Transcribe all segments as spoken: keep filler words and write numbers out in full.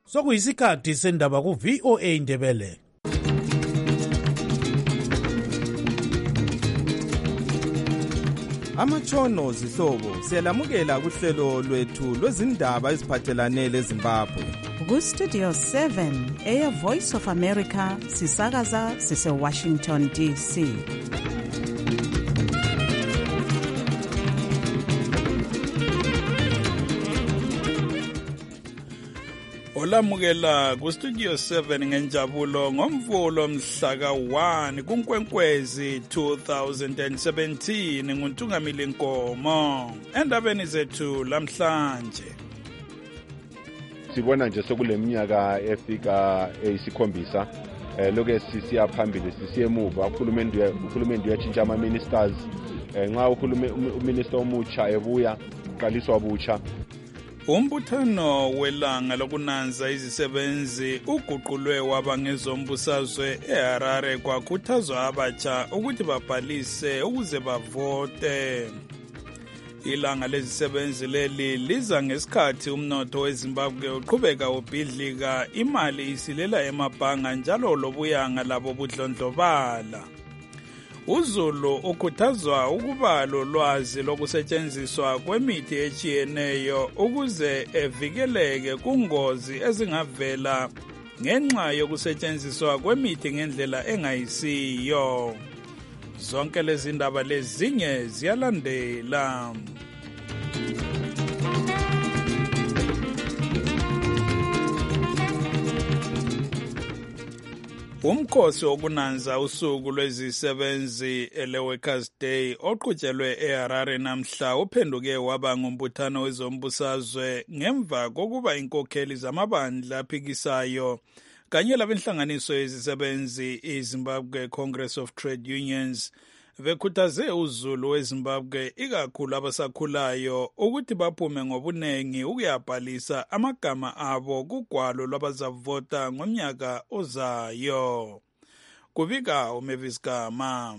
Sokuyisikhathi sendaba ku V O A Indebele. Amatshono zihlobo siyalamukela kuhlelo lwethu lwezindaba eziphathelane leZimbabwe. Ku Studio seven eya Voice of America sisakaza sise Washington D C. Olamukela ku Studio seven ngenjabulo ngomvulo mhla ka one kuNkwenkwezi two thousand seventeen nguNtungamili Nkomo. Endabeni zethu lamhlanje sibona nje sokuleminyaka efika eyisikhombisa eh lokho sisiya phambili sisiye emuva ukhulumende ukhulumende uyatshintsha ama ministers nxa ukhulumende uminister omutsha ebuya uqaliswa butsha. Umbuthano welanga lokunanza izisebenzi uguqulwe waba ngezombusazwe eHarare kwakhuthazwa abatsha ukuthi babhalise ukuze bavote. Ilanga lezisebenzi leli liza ngesikhathi umnotho weZimbabwe uqhubeka ubhidlika, imali isilela emabhanga njalo lobuyanga labo budlondlobala. uZulu ukhuthazwa ukuba lolwazi lokusetshenziswa kwemithi etshiyeneyo ukuze evikeleke kungozi ezingavela ngenxa yokusetshenziswa kwemithi ngendlela engayisiyo. Zonke lezi ndaba lezinye ziyalandela. Umkhosi wokunanza usuku lwezisebenzi ele Workers Day oqhutshelwe eHarare namhla uphenduke waba ngumbuthano wezombusazwe ngemva kokuba inkokheli zamabandla aphikisayo kanye labenhlanganiso yezisebenzi iZimbabwe Congress of Trade Unions bekhuthaze uZulu weZimbabwe ikakhulu abasakhulayo ukuthi baphume ngobunengi ukuyabhalisa amagama abo kugwalo lwabazavota ngomnyaka ozayo. Kubika uMavis Gama.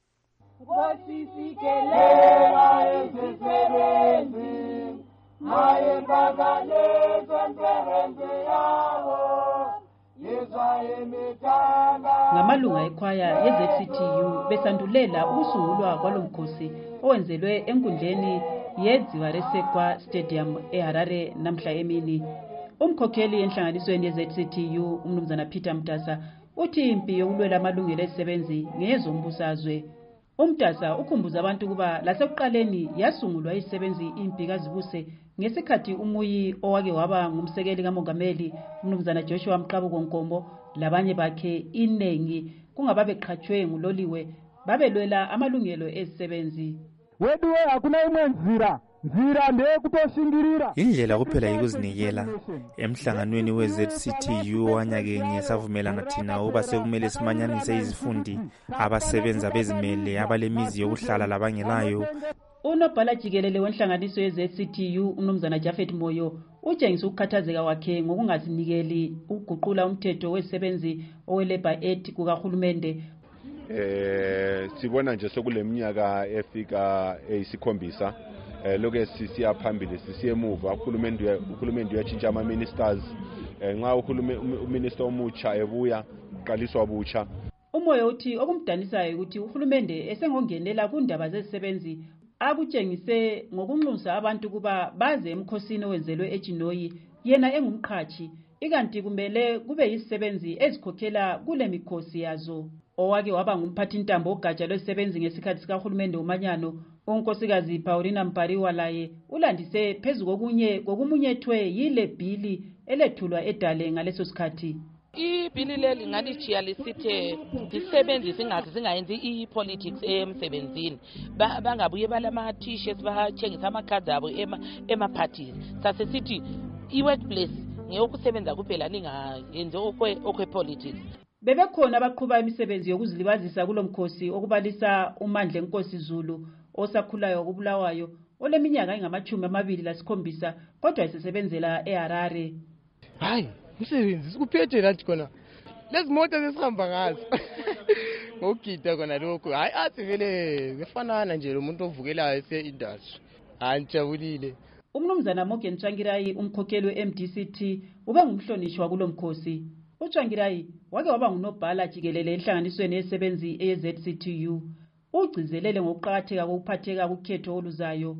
Ngamalunga ekhwaya ye-Z C T U besandulela ukusungulwa kwalomkhosi owenzelwe enkundleni yeDziwaresekwa Stadium eHarare namhla emini. Umkhokheli enhlanganisweni ye-Z C T U umnumzana Peter Mtasa uthi impi yokulwela amalungelo ezisebenzi ngezombusazwe. Umtasa ukhumbuza abantu kuba lasekuqaleni yasungulwa izisebenzi impi kazibuse ngesikhathi umuyi owake waba ngumsekeli kamongameli umnumzana Joshua Mqabuko Nkombo labanye bakhe inengi kungababeqhathwe nguloliwe babelwela amalungelo ezisebenzi. Weduwe akuna imwe nzira nzira ndekutoshingirira indlela kuphela ikuzinikela emhlanganweni we-Z C T U wanyakenye savumelana thina uba sekumele simanyanise izifundi abasebenza bezimele abalemizi yokuhlala labangelayo. Unobhala jikelele wenhlanganiso ye-Z C T U umnumzana Jafet Moyo utshengisa ukukhathazeka wakhe ngokungazinikeli ukuguqula umthetho wezisebenzi owelabor act kukarhulumende. Eh sibona nje sokuleminyaka efika eyisikhombisa eh lokho sisiya phambili sisiye emuva ukhulumende ukhulumende uyatshintsha ama ministers nxa ukhulumende uminister omutsha ebuya uqaliswa butsha. Umoya uthi okumdanisayo ukuthi uhulumende esengongenela kundaba zezisebenzi akutshengise ngokunxusa abantu kuba baze emkhosini owenzelwe eJinoyi yena engumqhathi ikanti kumele kube yizisebenzi ezikhokhela kule mikhosi yazo. Owake waba ngumphathi ntambo ogatsha lwezisebenzi ngesikhathi sikahulumende umanyano unkosikazi Paulina Mpariwa laye ulandise phezu kokunye kokumunyethwe yile bhili elethulwa edale ngaleso sikhathi. Ibhili leli ngalijiya lisithe izisebenzi singathi singayenzi i-politics emsebenzini bangabuye balama t-shirts bathengisa amakhadi abo ema-parties sase sithi i-workplace ngeyokusebenza kuphela ningayenzi okwe-politics. Bebekhona abaqhuba imisebenzi yokuzilibazisa kulomkhosi okubalisa uMandla Nkosi Zulu osakhulayo kubulawayo oleminyaka engamachumi amabili lasikhombisa kodwa esebenzela eHarare. Hayi umsebenzi sikuphethe lathi khona lezi moto zesihamba ngazo ngokugida khona lokho hayi athi vele kufanana nje lo muntu ovukelayo ese industry anjabulile. Umnumzana Morgan Tsvangirai, umkhokheli we-M D C T, ube ngumhlonishwa kulo mkhosi. uTsvangirai wake waba ngunobhala jikelele enhlanganisweni yesebenzi e-Z C T U. Ugcizelele ngokuqakatheka kokuphatheka kukhetho oluzayo.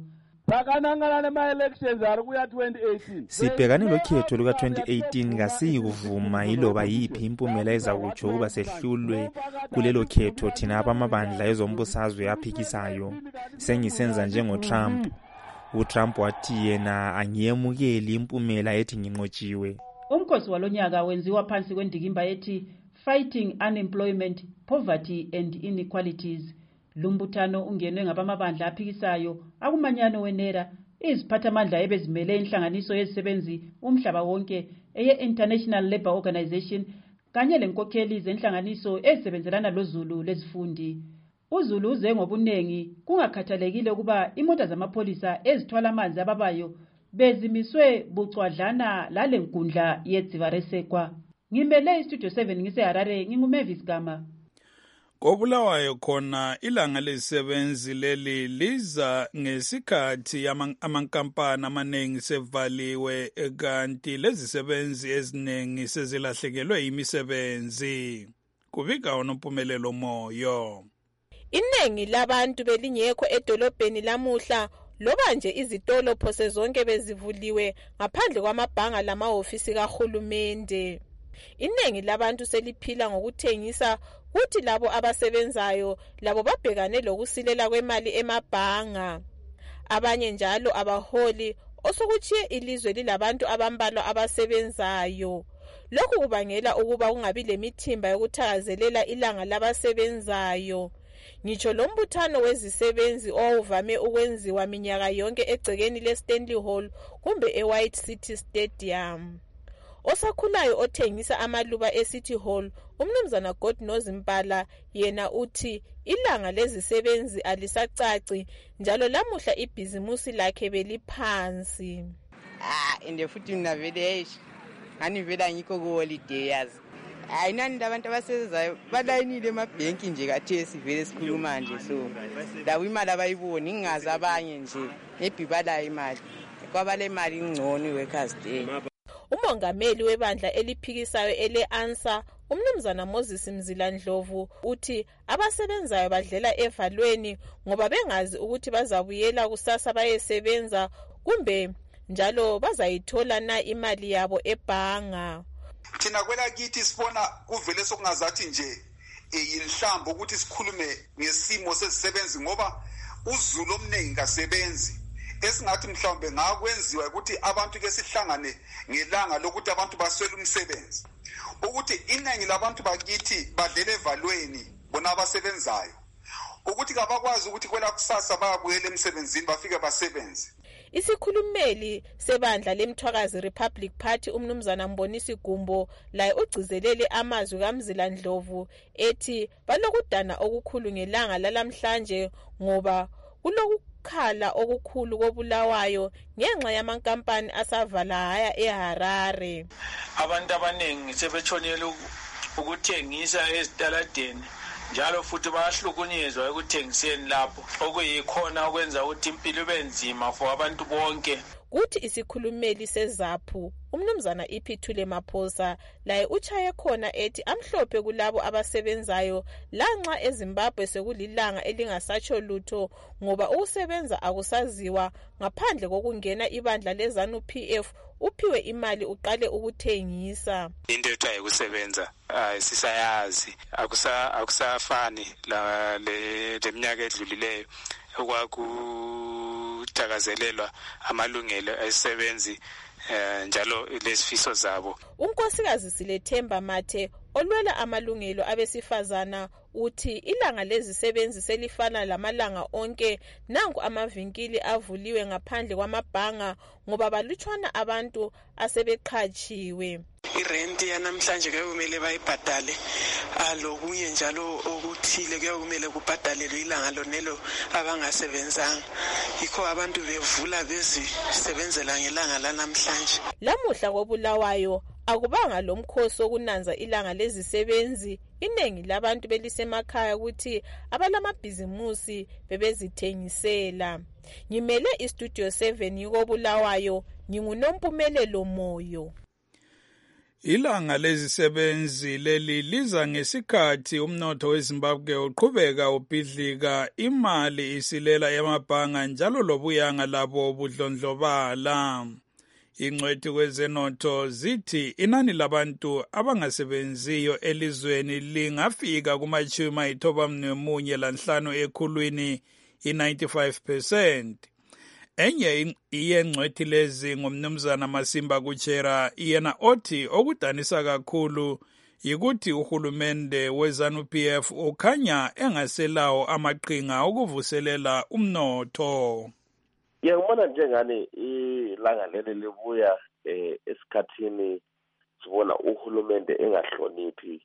Sibhekane lokhetho luka twenty eighteen kasiyi kuvuma yiloba yiphi impumela ezakutsho ukuba sehlulwe kulelo khetho thina abamabandla ezombusazwe aphikisayo. Sengisenza njengo-Trump. uTrump wathi yena angiyemukeli impumela ethi nginqotshiwe. Umkhosi walonyaka wenziwa phansi kwendikimba ethi Fighting Unemployment, Poverty and Inequalities. Lumbuthano ungenwe ngabamabandla aphikisayo akumanyano wenera iziphathamandla ebezimele inhlanganiso yezisebenzi umhlaba wonke eye-International Labour Organization kanye lenkokheli zenhlanganiso ezisebenzelana loZulu lezifundi. uZulu uze ngobunengi kungakhathalekile ukuba imota zamapholisa ezithwala amanzi ababayo bezimiswe bucwadlana lale nkundla yedziva resekwa. Ngimele iStudio seven ngiseHarare, nginguMavis Gama. Kobulawayo khona ilanga lezisebenzi leli liza ngesikhathi amankampani amaningi sevaliwe kanti lezisebenzi eziningi sezilahlekelwe imisebenzi. Kubika unompumelelo moyo. Iningi labantu belingekho edolobheni lamuhla loba nje izitolo phose zonke bezivuliwe ngaphandle kwamabhanga lamahofisi kahulumende. Iningi labantu seliphila ngokuthengisa kuthi labo abasebenzayo labo babhekane lokusilela kwemali emabhanga. Abanye njalo abaholi osokuchiye ilizwe lilabantu abambalwa abasebenzayo. Lokhu kubangela ukuba kungabi lemithimba yokuthakazelela ilanga labasebenzayo. Ngitsho lo mbuthano wezisebenzi owuvame ukwenziwa minyaka yonke egcekeni leStanley Hall kumbe eWhite City Stadium. Osakhulayo othengisa amaluba eCity Hall, umnumzana Godnozi Mpala, yena uthi ilanga lezisebenzi alisacaci njalo lamuhla ibhizimusi lakhe beliphansi. Ah, ende futhi mina vele ngani vela ngikho ku holiday yazi. Ayinani abantu abasebenzayo balayinile emabhenki nje kathesi vele sikhuluma nje so. Lawo imali abayiboni ingazi abanye nje ebhibala imali. Kwabale imali ingcono workers day. Umongameli webandla eliphikisayo ele-ANSA umnumzana Moses Mzilandlovu uthi abasebenzayo badlela evalweni ngoba bengazi ukuthi bazabuyela kusasa bayesebenza kumbe njalo bazayithola na imali yabo ebhanga. Thina kwela kithi sibona kuvele sokungazathi nje eyinhlambo ukuthi sikhulume ngesimo sezisebenzi ngoba uZulu omningi kasebenzi. Esingathi mhlawumbe ngakwenziwa ukuthi abantu ke sihlangane ngelanga lokuthi abantu baswele umsebenzi. Ukuthi iningi labantu bakithi badlele evalweni bona abasebenzayo. Ukuthi kabakwazi ukuthi kwela kusasa bayabuyela emsebenzini bafike basebenze. Isikhulumeli sebandla lemthwakazi Republic Party umnumzana Mbonisi Gumbo laye ugcizelele amazwi kaMzilandlovu ethi balokudana okukhulu ngelanga lalamhlanje ngoba kulokukhala okukhulu kobulawayo ngenxa yamankampani asavala haya eHarare. Abantu abaningi sebetshonela ukuthengisa ezitaladeni njalo futhi bayahlukunyezwa ekuthengiseni lapho okuyikhona okwenza ukuthi impilo ibe nzima for abantu bonke. Kuthi isikhulumeli seZAPHU umnumzana Iphithule Maphosa laye uchaye khona ethi amhlophe kulabo abasebenzayo lanxa eZimbabwe sekulilanga elingasatsho lutho ngoba ukusebenza akusaziwa ngaphandle kokungena ibandla leZANU P F uphiwe imali uqale ukuthengisa. Into ethu ayikusebenza sisayazi akusa akusafani la leminyaka edlulileyo okwakuthakazelelwa amalungelo esebenzi njalo lesifiso zabo. Unkosikazi Silethemba Mathe olwela amalungelo abesifazana uthi ilanga lezisebenzi selifana lamalanga onke nanku amavinkili avuliwe ngaphandle kwamabhanga ngoba balutshwana abantu asebeqhatshiwe. irent yanamhlanje kuyomele bayibhadale alokunye njalo okuthile kuyomele kubhadalelwe ilanga lonelo abangasebenzanga yikho abantu bevula bezisebenzela ngelanga lanamhlanje. Lamuhla koBulawayo akubanga lomkhosi wokunanza ilanga lezisebenzi, iningi labantu belisemakhaya ukuthi abalamabhizimusi bebezithengisela. Ngimele istudio seven yikoBulawayo, nginguNompumelelo Moyo. Ilanga lezisebenzi leli liza ngesikhathi umnotho weZimbabwe uqhubeka ubhidlika, imali isilela emabhanga njalo lobuyanga labo budlondlobala. Ingcwethi kwezenotho zithi inani labantu abangasebenziyo elizweni lingafika kumachumi ayisithoba lanhlanu ekhulwini i-ninety-five percent. Enye iyengcwethi lezi ngumnumzana Masimba Kuchera, yena othi okudanisa kakhulu yikuthi uhulumende we-ZANU-P F ukhanya engaselawo amaqhinga okuvuselela umnotho. Ngiyabona njengani ilanga leli libuya eh, esikhathini sibona uhulumende engahloniphi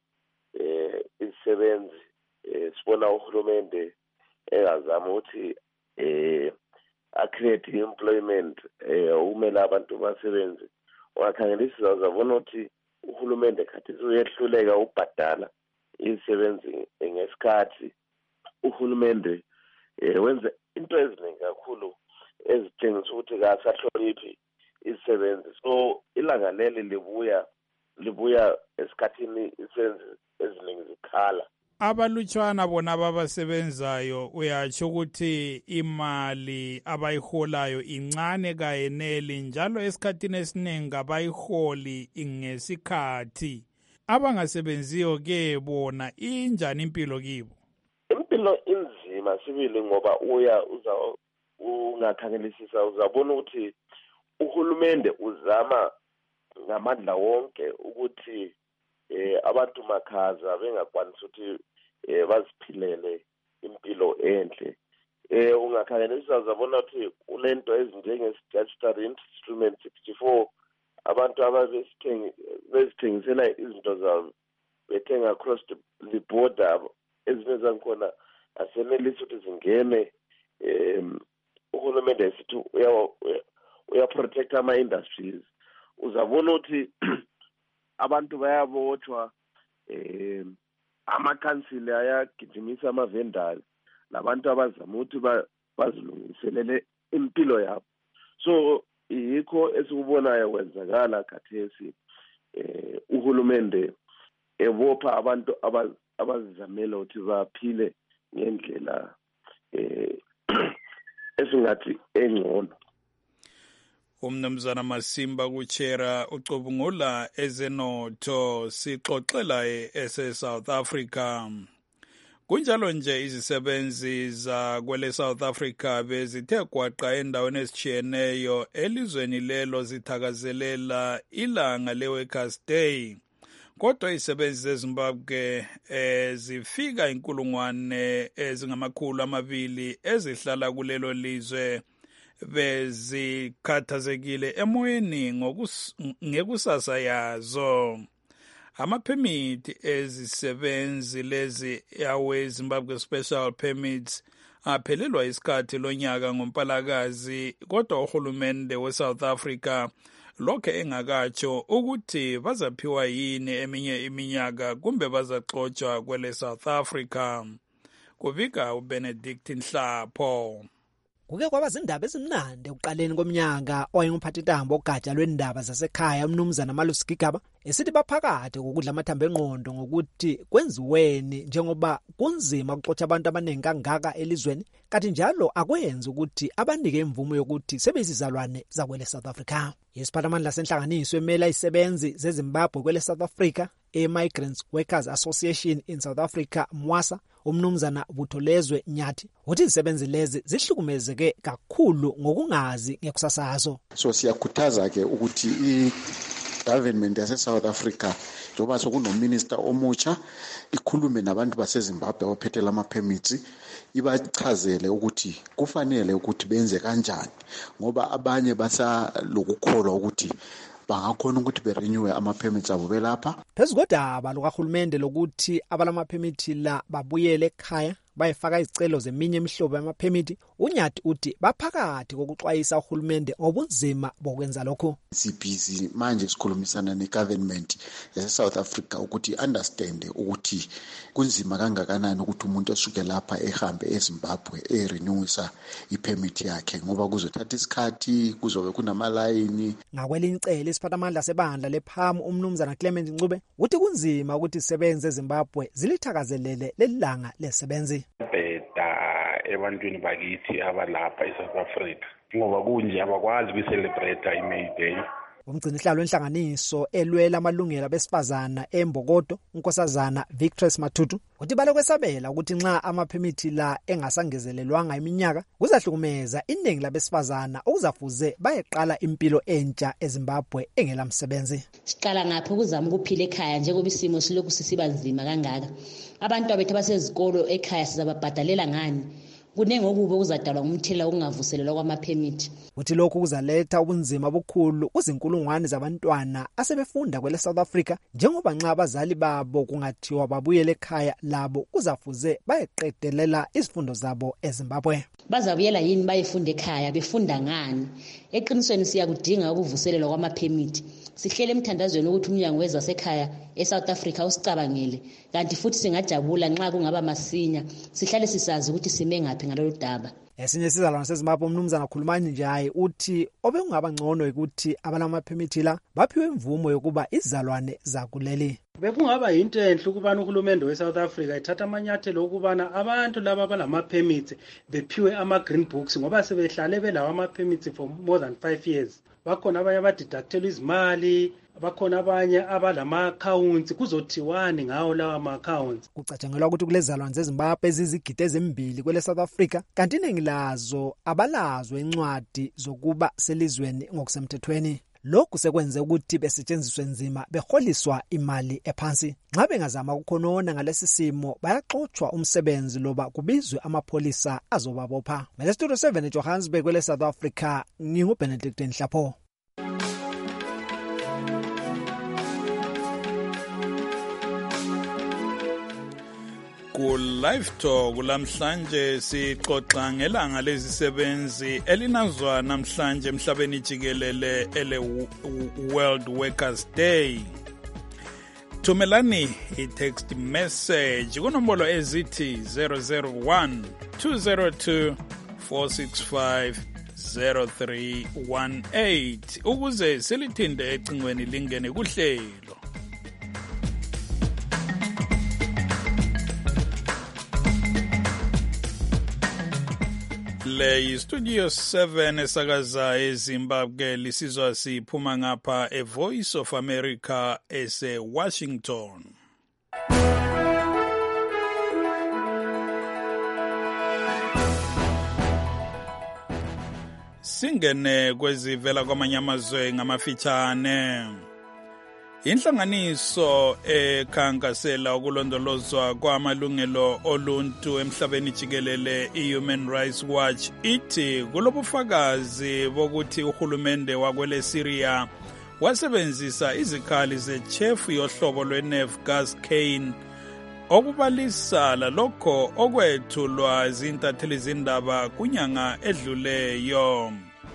eh, izisebenzi, eh, sibona uhulumende engazama ukuthi eh, acreate employment eh, umele abantu basebenze. Ungakhangelisa uzabona ukuthi uhulumende khathi uyehluleka ubhadala izisebenzi ngesikhathi. Uhulumende eh, wenza into eziningi kakhulu ezitshengisa ukuthi kasahloniphi izisebenzi. So ilanga leli libuya libuya esikhathini isenzi eziningi zikhala. Abalutshwana bona babasebenzayo uyatsho ukuthi imali abayiholayo incane kayeneli njalo esikhathini esiningi abayiholi ngesikhathi. Abangasebenziyo ke bona injani impilo kibo? Impilo inzima sibili ngoba uya uza ungakhangelisisa uzabona ukuthi uhulumende uzama ngamandla wonke ukuthi eh, abantu makhaza bengakwanisa ukuthi eh, baziphilele impilo enhle. Eh, ungakhangelisisa uzabona ukuthi kulento ezinjenge-statutory instrument sixty-four abantu ababezithengisela izinto zabo bethenga across the, the border ezinye zakhona asenelisa ukuthi zingene. um uhulumende esithi uyaprotect ama-industries. Uzabona ukuthi abantu bayabotshwa, um amakhansili ayagijimisa ama-vendors labantu abazama ukuthi bazilungiselele impilo yabo. So yikho esikubonayo kwenzakala khathesi eh uhulumende ebopha abantu abazizamela ukuthi baphile ngendlela eh esingathi engcono. Umnumzana Masimba Kuchera ucubungula ezenotho, sixoxela ese South Africa. Kunjalo nje izisebenzi za kwele South Africa bezithe gwaqa endaweni ezitshiyeneyo elizweni lelo zithakazelela ilanga le-Workers' Day. Kodwa izisebenzi zeZimbabwe eh, zifika inkulungwane ezingamakhulu amabili ezihlala kulelo lizwe bezikhathazekile emoyeni ngekusasa yazo. Amaphemithi ezisebenzi lezi yawe Zimbabwe Special Permits aphelelwa isikhathi lonyaka ngoMpalakazi, kodwa uhulumende we-South Africa lokhe engakatsho ukuthi bazaphiwa yini eminye iminyaka kumbe bazaxotshwa kwele South Africa. Kubika uBenedict Nhlapho. Kuke kwaba zindaba ezimnandi ekuqaleni komnyaka owayengumphathintambo ogatsha lwendaba zasekhaya umnumzana Malusi Gigaba esithi baphakathi kokudla amathambo engqondo ngokuthi kwenziweni njengoba kunzima ukuxotsha abantu abaningi kangaka elizweni, kanti njalo akwenzi ukuthi abanike imvumo yokuthi sebezizalwane zakwele South Africa. Isiphathamandla senhlanganiso emela izisebenzi zeZimbabwe kwele South Africa e-Migrants Workers Association in South Africa Mwasa, umnumzana Butholezwe Nyathi, uthi izisebenzi lezi zihlukumezeke kakhulu ngokungazi ngekusasazo. So siyakhuthaza ke ukuthi i-government yase South Africa njengoba sokunominister omutsha ikhulume nabantu baseZimbabwe abaphethe lama permits, ibachazele ukuthi kufanele ukuthi benze kanjani, ngoba abanye basa lokukholwa ukuthi bangakhona ukuthi berenewe ama-permits abo belapha. Phezu kodaba lukahulumende lokuthi abalamaphemithi la babuyele ekhaya bayifaka izicelo zeminye imihlobo yamaphemithi, uNyathi uthi baphakathi kokuxwayisa uhulumende ngobunzima bokwenza lokho. Sibhizi manje sikhulumisana ne-government yase-South Africa ukuthi understand ukuthi kunzima kangakanani ukuthi umuntu esuke lapha ehambe eZimbabwe erenewisa ipermit yakhe ngoba kuzothatha isikhathi, kuzobe kunamalayini. Ngakwelinye icele isiphathamandla sebandla lephamu umnumzana Clement Ncube uthi kunzima ukuthi isebenze eZimbabwe zilithakazelele lelanga lesebenzi. Bheda ebantwini bakithi abalapha eSouth Africa ngoba kunje abakwazi ukuyicelebrate iMay Day. Umgcinihlalo wenhlanganiso elwela amalungelo abesifazana eMbokodo, unkosazana Victress Matutu, uthi balokwesabela ukuthi nxa amaphemithi la engasangezelelwanga iminyaka kuzahlukumeza iningi labesifazana okuzafuze bayeqala impilo entsha eZimbabwe engelamsebenzi. Siqala ngaphi ukuzama ukuphila ekhaya njengoba isimo silokhu sisiba nzima kangaka. Abantu abethu basezikolo ekhaya sizababhadalela ngani? Kunenge okubo kuzadalwa ngumthelela okungavuselelwa kwamaphemithi. Uthi lokhu kuzaletha ubunzima obukhulu kuzinkulungwane zabantwana asebefunda kwele South Africa njengoba nxa abazali babo kungathiwa babuyele ekhaya labo kuzafuze bayeqedelela izifundo zabo eZimbabwe. Bazabuyela yini bayefunda ekhaya befunda ngani? Eqinisweni siyakudinga ukuvuselelwa kwamaphemithi. Sihlele emthandazweni ukuthi umnyango wezasekhaya eSouth Africa usicabangele, kanti futhi singajabula nxa kungaba masinya sihlale sisazi ukuthi sime ngaphi ngalolu daba. Esinye sizalwane seZimbabwe umnumzana Khulumani Njayi uthi obekungaba ngcono ukuthi abalamaphemithi la baphiwe imvumo yokuba izalwane zakuleli. Bekungaba yinto enhle ukubana uhulumende weSouth Africa ithatha amanyathelo okubana abantu laba balamaphemithi bephiwe ama-green books ngoba sebehlale belawo ama-permits for more than five years. Bakhona abanye abadiductelwa izimali, bakhona abanye abalama-accounts, kuzothiwani ngawo lawa ama-accounts. Kucatshangelwa ukuthi kulezalwane zeZimbabwe ezizigidi ezimbili kwele South Africa, kanti iningi lazo abalazo incwadi zokuba selizweni ngokusemthethweni. Lokhu sekwenze ukuthi besetshenziswe nzima beholiswa imali ephansi. Nxa bengazama ukukhonona ngalesi simo bayaxoxwa umsebenzi loba kubizwe amapholisa azobabopha. Mele Studio seven eJohannesburg kwele South Africa, nginguBenedict Nhlapho. Ku live talk lamhlanje sixoxa ngelanga lezisebenzi elinazwa namhlanje emhlabeni jikelele ele World Workers Day. Thumelani i-text message kunombolo ezithi zero zero one two zero two four six five zero three one eight ukuze silithinde ecingweni lingene kuhlelo. Le Studio seven esakaza eZimbabwe lisizwa siphuma ngapha e Voice of America ese Washington. Singene kwezivela kwamanye amazwe ngamafitshane. Inhlanganiso ekhankasela ukulondolozwa kwamalungelo oluntu emhlabeni jikelele iHuman Rights Watch ithi kulobufakazi bokuthi uhulumende wakwele Syria wasebenzisa izikhali zechefu yohlobo lwenerve gas cane okubalisa lokho okwethulwa izintatheli zindaba kunyanga edluleyo.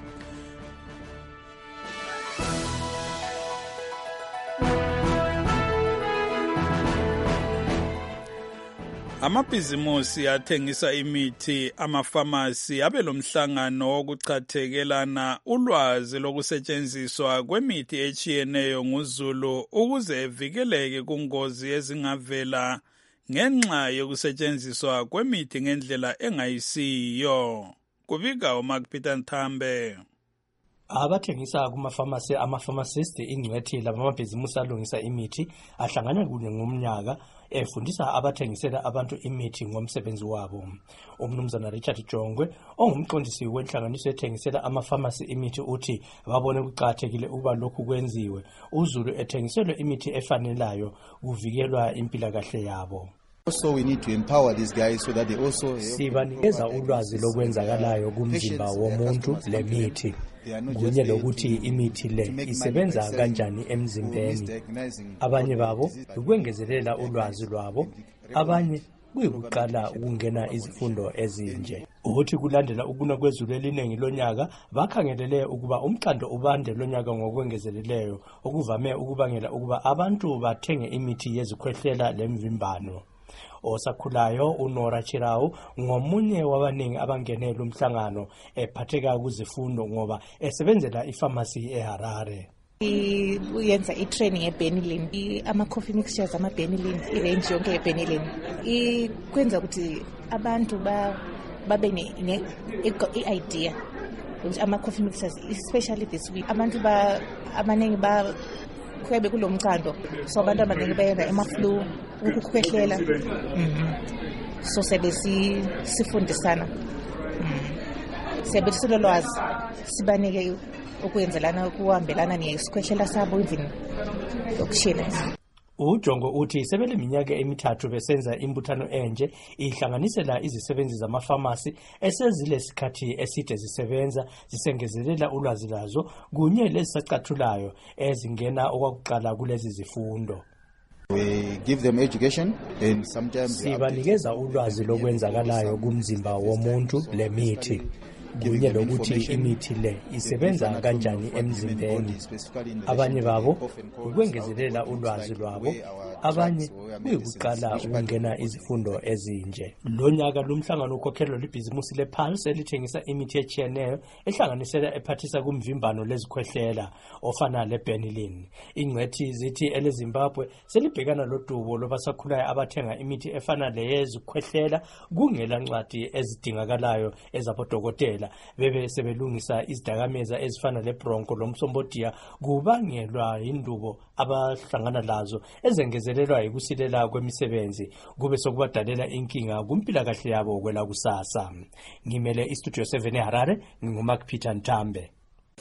Amabhizimusi athengisa imithi, amafamasi abelomhlangano wokuchathekelana ulwazi lokusetshenziswa kwemithi echiyeneyo nguZulu ukuze evikeleke kungozi ezingavela ngenxa yokusetshenziswa kwemithi ngendlela engayisiyo. Kubika uMark Peter Nthambe. Abathengisa kuma-pharmacy ama-pharmacist ingcwethi labamabhizimusi alungisa imithi ahlangana kunye ngomnyaka efundisa abathengisela abantu imithi ngomsebenzi wabo. Umnumzana Richard Jongwe ongumqondisi wenhlanganiso ethengisela ama-pharmacy imithi uthi babone kuqakathekile ukuba lokhu kwenziwe uZulu ethengiselwe imithi efanelayo kuvikelwa impilakahle yabo. Also we need to empower these guys so that they also sibanikeza ulwazi lokwenzakalayo kumzimba womuntu lemithi kunye lokuthi imithi le isebenza kanjani emzimbeni. Abanye babo ukwengezelela ulwazi lwabo, abanye kuyikuqala ukungena izifundo ezinje. Uthi kulandela ukuna kwezulu eliningi lonyaka bakhangelele ukuba umqando ubande lonyaka ngokwengezeleleyo okuvame ukubangela ukuba abantu bathenge imithi yezikhwehlela lemvimbano. Osakhulayo uNora Chirau ngomunye wabaningi abangenela umhlangano ephatheka kuzifundo ngoba esebenzela ifamasi eHarare. Uyenza i-training eBenylin, ama-coffee mixtures ama-Benylin, i-range yonke ye-Benylin. Ikwenza ukuthi abantu babe ne-idea ukuthi ama-coffee mixtures, especially this week, abantu abaningi ba kwebe kulo mqando, so abantu abaningi bayenza ema-flu, ukukhwehlela. So sebe sifundisana, sebe silolwazi, sibanike ukwenzelana ukuhambelana nesikhwehlela sabo even okushela. Ujongo uthi sebele minyaka emithathu besenza imbuthano enje ihlanganisela izisebenzi zamafamasi esezile sikhathi eside zisebenza zisengezelela ulwazi lazo kunye lezisacathulayo ezingena okwakuqala kulezi zifundo. We give them education and sometimes sibanikeza ulwazi lokwenzakalayo kumzimba womuntu lemithi kunye lokuthi imithi le isebenza kanjani emzimbeni. Abanye babo ukwengezelela ulwazi lwabo, abanye kuyikuqala ukungena izifundo ezinje. Lonyaka lumhlangano ukhokhelwa libhizimusi lePulse elithengisa imithi etshiyeneyo ehlanganisela ephathisa kumvimbano lezikhwehlela ofana leBenylin. Ingcethi zithi eleZimbabwe selibhekana lodubo lobasakhulayo abathenga imithi efana leyezikhwehlela kungela ncwadi ezidingakalayo ezabodokotela bebe sebelungisa izidakameza ezifana leBroncho lomsombodia kubangelwa indubo abahlangana lazo ezengezelelwa yikusilela kwemisebenzi kube sokubadalela inkinga kumpilakahle yabo kwela kusasa. Ngimele iStudio seven eHarare, nginguMark Peter Ntambe.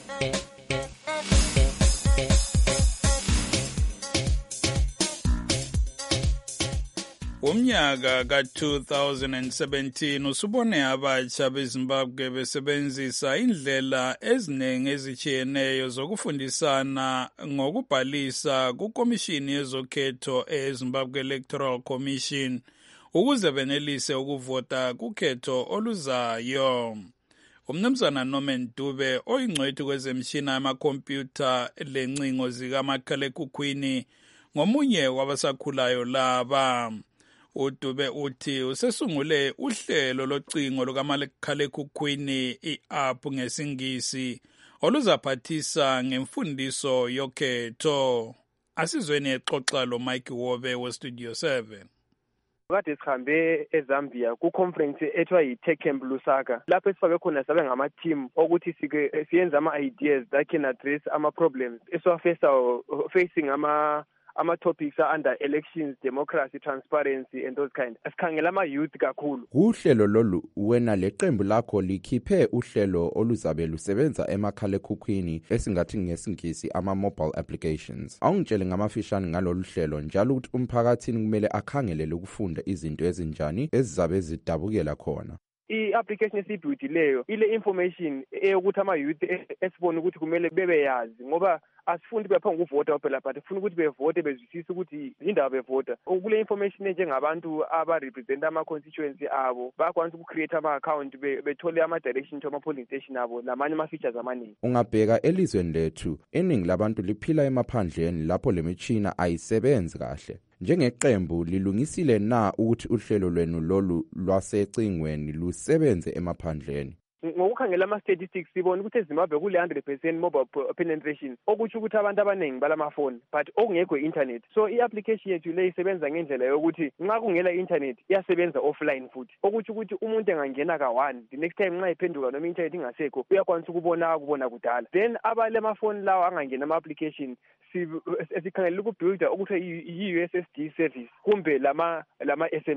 Umnyaka ka two thousand seventeen usubone abatsha beZimbabwe besebenzisa indlela eziningi ezitshiyeneyo zokufundisana ngokubhalisa kukomishini yezokhetho eZimbabwe Electoral Commission ukuze benelise ukuvota kukhetho oluzayo. Umnumzana Norman Dube oyingcwethi kwezemshina yamakhompyutha lencingo zikamakhalekhukhwini ngomunye wabasakhulayo laba. uDube uthi usesungule uhlelo locingo lukamakhalekhukhwini i-app ngesingisi oluzaphathisa ngemfundiso yokhetho. Asizweni exoxa lo Mike Wobe weStudio seven. Kade sihambe eZambia ku conference ethiwa yi-Tech Camp Lusaka, lapho esifake khona sabe ngama team ukuthi sike siyenza ama ideas that can address ama problems esiwafesa facing ama ama topics are under elections, democracy, transparency and those kind. Asikhangela ama youth kakhulu. Uhlelo lolu wena leqembu lakho likhiphe uhlelo oluzabe lusebenza emakhalekhukhwini esingathi ngesingisi ama mobile applications. Awungitshele ngamafishane ngalolu hlelo njalo ukuthi umphakathini kumele akhangelele ukufunda izinto ezinjani ezizabe zidabukela khona. I-application esiyibhudileyo ile information eyokuthi ama-youth esibone ukuthi kumele bebe yazi ngoba asifundi bepha ngokuvota phela but sifuna ukuthi bevote bezwisise ukuthi indaba bevota. Kule information njengabantu aba-representa ama-constituency abo bakwanisa uku-create ama-account bethole ama-direction to ama-polling station abo namanye ama-features amaningi. Ungabheka elizweni lethu iningi labantu liphila emaphandleni lapho le mitshina ayisebenzi kahle. Njengeqembu lilungisile na ukuthi uhlelo lwenu lolu lwasecingweni lusebenze emaphandleni? Ngokukhangela ama-statistics sibona ukuthi eZimbabwe kule one hundred percent mobile penetration okuthi ukuthi abantu abaningi balamafoni but okungekho internet. So i-application yethu le isebenza ngendlela yokuthi nxa kungela internet iyasebenza offline futhi okuthi ukuthi umuntu engangena ka-one the next time nxa iphenduka noma internet ingasekho uyakwanisa ukubona akubona kudala. Then abale amafoni lawo angangena ama-application sikhangelela ukubuilda ukuthi yi-U S S D service kumbe lama lama S M S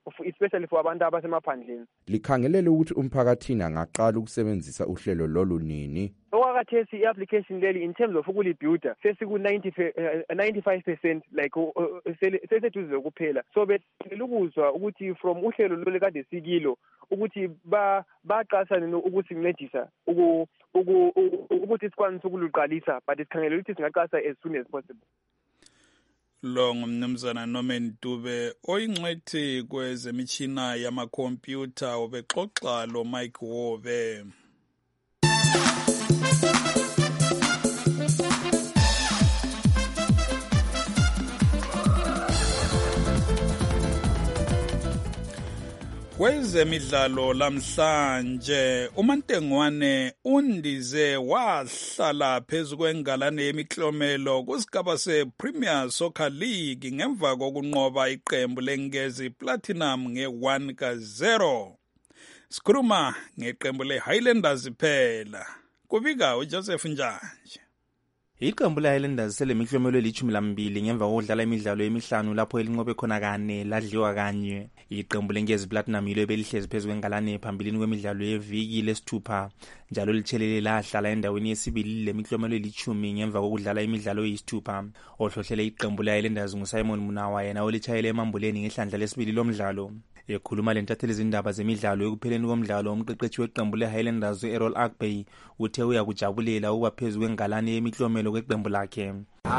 especially for abantu abasemaphandleni. Likhangelele ukuthi umphakathini angaqala ukusebenzisa uhlelo lolu nini? Okwakhathesi i-application leli in terms of ukulibuilda sesiku ninety-five percent like seseduze lokuphela. So besicela ukuzwa ukuthi from uhlelo lolu kade sikilo ukuthi ba baqasana ukuthi incedisa ukuthi sikwanise ukuluqalisa, but sikhangelele ukuthi singaqasa as soon as possible. Lo ngumnumzana Norman Dube oyingcwethi kwezemitshina yamakhompyutha obexoxa lo Mike Wove. Kwezemidlalo lamhlanje uMantengwane undize wahlala phezu kwengalane yemiklomelo kusigaba se-Premier Soccer League ngemva kokunqoba iqembu leNgezi Platinum nge-one ka zero. Sikhuluma ngeqembu le-Highlanders phela. Kubika uJoseph Njanje. Iqembu le-Highlanders selemiklomelo elithumi lambili ngemva kokudlala imidlalo emihlanu lapho elinqobe khona kane ladliwa kanye. Iqembu leNgezi Platinum yilo ebelihlezi phezu kwengalane phambilini kwemidlalo yeviki lesithupha njalo lithelele lahlala endaweni yesibili lemiklomelo elithumi ngemva kokudlala imidlalo eyisithupha. Ohlohlele iqembu le-Highlanders nguSimon Munawa yena olitshayele emambuleni ngehlandla lesibili lomdlalo. Ekhuluma lentatheli izindaba zemidlalo ekupheleni komdlalo umqeqeshi weqembu le-Highlanders u-Errol Agbey uthe uyakujabulela ukuba phezu kwengalane yemiklomelo kweqembu lakhe.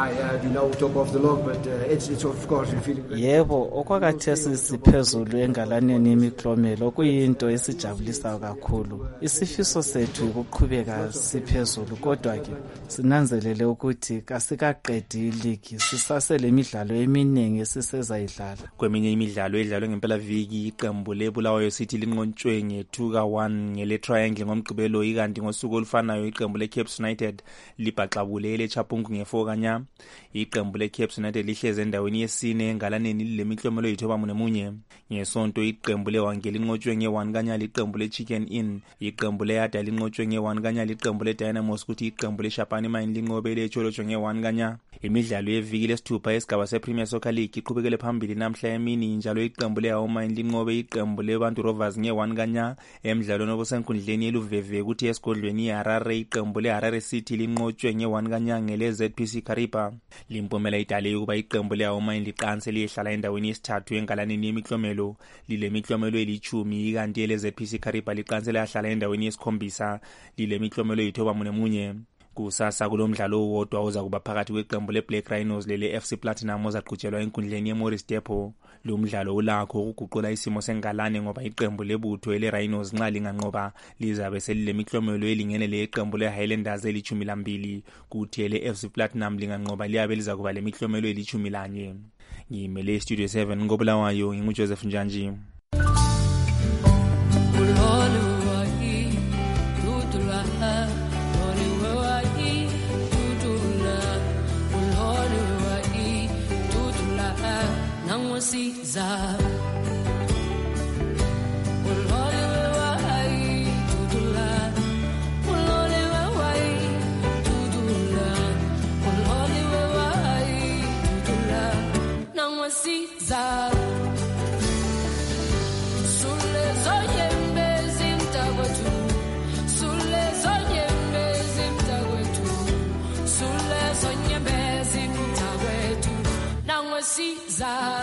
Yebo, okwakhathesi siphezulu engalaneni yemiklomelo kuyinto esijabulisayo kakhulu. Isifiso sethu ukuqhubeka siphezulu, kodwa ke sinanzelele ukuthi kasikaqedi iligi, sisasele imidlalo eminingi esisezayidlala. Kweminye imidlalo edlalwe ngempela viki iqembu leBulawayo City linqotshwe nge-two ka one ngele triangle ngomgqibelo, ikanti ngosuku olufanayo iqembu leCapes United libhaxabule leChapungu nge-four kanya. Iqembu leCapes United lihleze endaweni yesine engalaneni lemiklomelo yithoba munemunye. Ngesonto iqembu leWangeli linqotshwe nge-one kanya liqembu leChicken Inn, iqembu leYada linqotshwe nge-one kanya liqembu leDynamos kuthi iqembu leShapani Mine linqobe leCholotho nge-one kanya. Imidlalo yeviki lesithupha esigaba sePremier Soccer League iqhubekele phambili namhla emini njalo iqembu leHawu Mine linqobe iqembu leBantu Rovers nge-one kanya emidlalweni obusenkundleni eluveve kuthi esigodlweni iHarare iqembu leHarare City linqotshwe nge-one kanya ngele Z P C Kariba. Limpumela idale ukuba iqembu leHawu Mine liqanse liyehlala endaweni yesithathu engalaneni yemiklomelo lile miklomelo elithumi, ikanti ele Z P C Kariba liqanse lahlala endaweni yesikhombisa lile miklomelo yithoba munemunye. Kusasa kulomdlalo owodwa oza kuba phakathi kweqembu leBlack Rhinos lele F C Platinum ozaqhutshelwa enkundleni yeMorris Depot. Lo mdlalo ulakho ukuguqula isimo sengalane ngoba iqembu lebutho eleRhinos nxa linganqoba lizabe selile miklomelo elingene leqembu leHighlanders elithumi lambili, kuthi ele F C Platinum linganqoba liyabe lizakuba lemiklomelo elithumi lanye. Ngimele Studio seven ngoBulawayo nginguJoseph Njanji. Siza Siza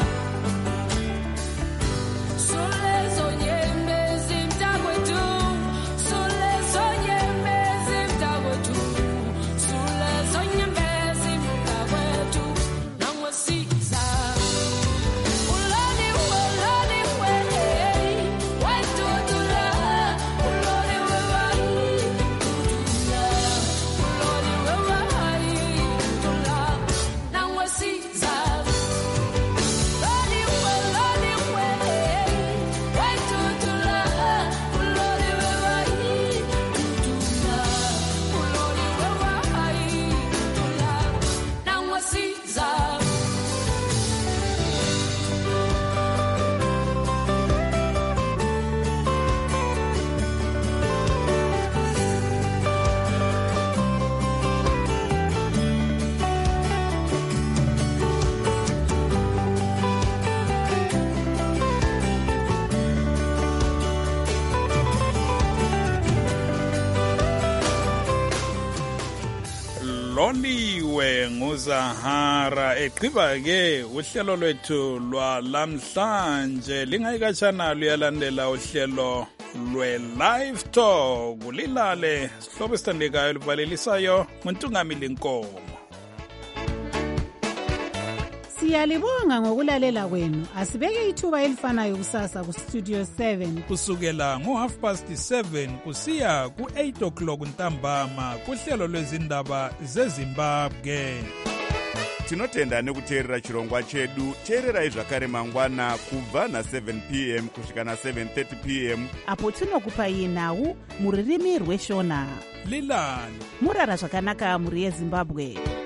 Lord, uloliwe nguzahara egqiba-ke uhlelo lwethu lwalamhlanje lingayikatshana luyalandela uhlelo lwe-live talk lilale sihlobo esithandekayo livalelisayo nguNtungamili Nkomo. Siyalibonga ngokulalela kwenu. Asibeke ithuba elifanayo kusasa ku Studio seven kusukela ngo half past seven kusiya ku eight o'clock ntambama kuhlelo lwezindaba zeZimbabwe. Tinotenda nekuteerera chirongwa chedu. Teererai zvakare mangwana kubva na seven p m kusvika na seven thirty p m apo tinokupai nhau muririmi rweshona. Lilani murara zvakanaka muri yeZimbabwe.